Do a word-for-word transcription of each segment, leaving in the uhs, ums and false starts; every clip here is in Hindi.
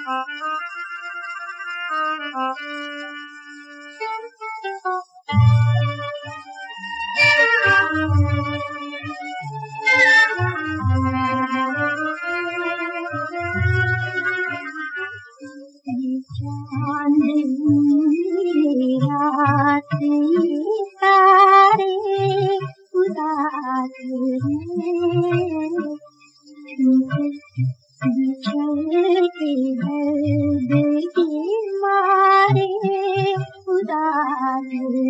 रात तारे उदास बिछड़ के दर्द के मारे उदास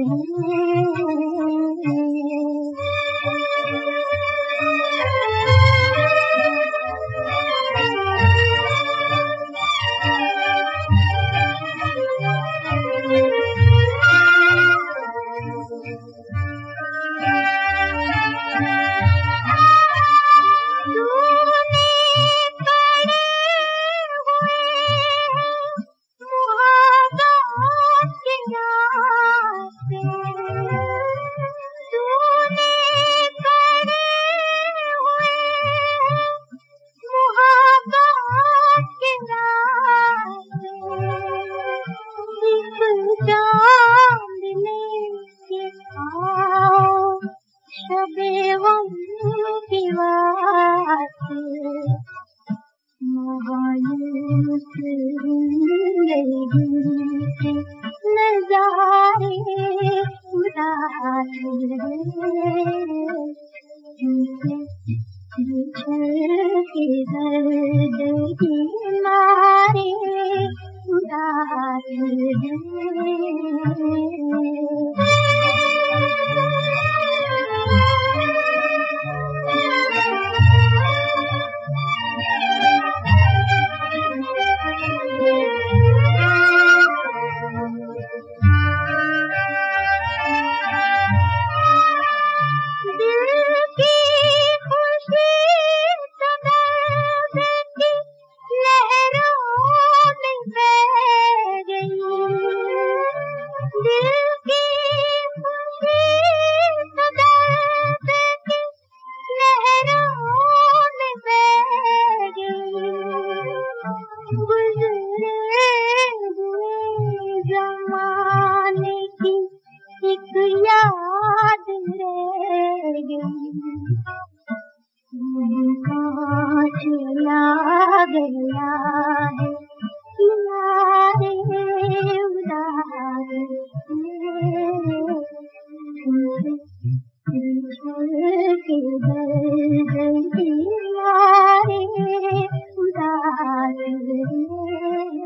नजारे उदास बिछड़ के दर्द के मारे उदास जमाने की एक याद रह गई, कहाँ चला गया है किनारे उदास बिछड़ के दर्द के मारे उदास